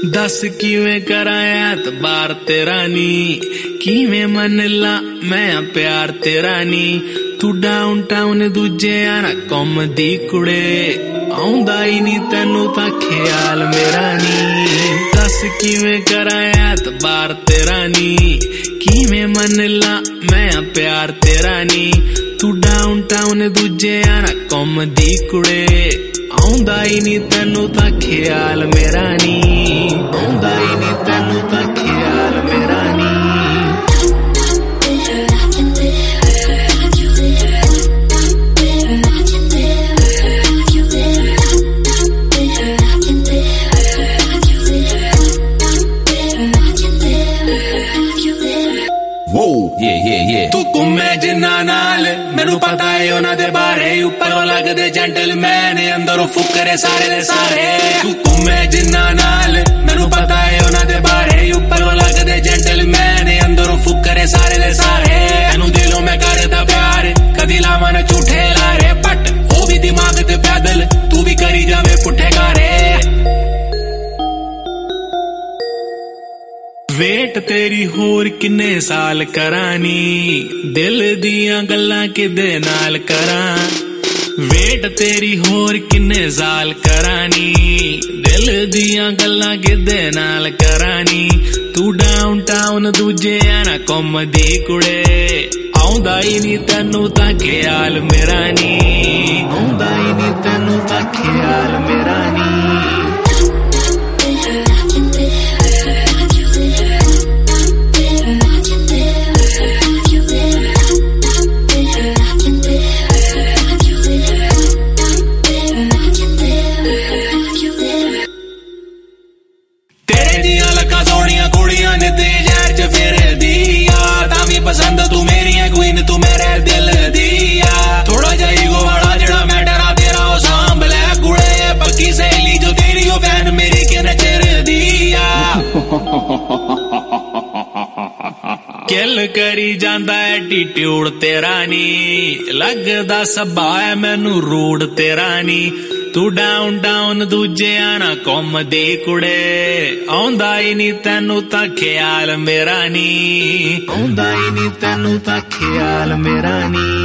दस किवें करां एतबार तेरा नी, किवें मन ला मैं प्यार तेरा नी। तू डाउन टाउन दूजे आना कम दी कुड़े, आउंदा ही नी तैनू तां ख्याल मेरा नी। दस किवें करां एतबार तेरा नी, किवें मन ला मैं प्यार तेरा नी। तू डाउन टाउन दूजे आना कम दी कुड़े, आउंदा ही नी तैनू तां ख्याल मेरा नी, आउंदा ही नी तैनू तां ख्याल मेरा नी। तू घूमे जिन्ना नाल मैनू पता है उन्हां दे बारे, उपरों लगदे जेंटलमैन अंदरों फुकरे सारे दे सारे। तू घूमे जिन्ना नाल मैनू पता है उन्हां दे बारे, उपरों लगदे जेंटलमैन अंदरों फुकरे सारे दे सारे। तैनू दिलों मैं करदा प्यार कदी लावां ना झूठे लारे, बट ओ भी दिमाग ते पैदल तू भी करी जावे पुठे गारे। वेट तेरी होर किन्ने साल करानी, दिल दियां गल्लां किदे नाल करां। वेट तेरी होर किन्ने साल करानी, दिल दियां गल्लां किदे नाल करानी। तू डाउन टाउन दूजे आना कम दी कुड़े, आउंदा ही नी तैनू तां ख्याल मेरा नी, आउंदा ही नी तैनू तां ख्याल मेरा नी। पसंद तू मेरी है क्वीन, तू मेरे दिल दिया। थोड़ा जा ईगो वाला जड़ा मैं डरा तेरा ओ सांभले कुड़े, पक्की सहेली जो तेरी ओ फैन मेरी के नचर दिया। किल करी जांदा एटीट्यूड तेरा नी, लगदा सब्बा है मैनू रूड तेरा नी। तू डाउन टाउन दूजे आना कम दे कुड़े, आउंदा ही नी तैनू तां ख्याल मेरा नी, आउंदा ही नी तैनू तां ख्याल मेरा नी।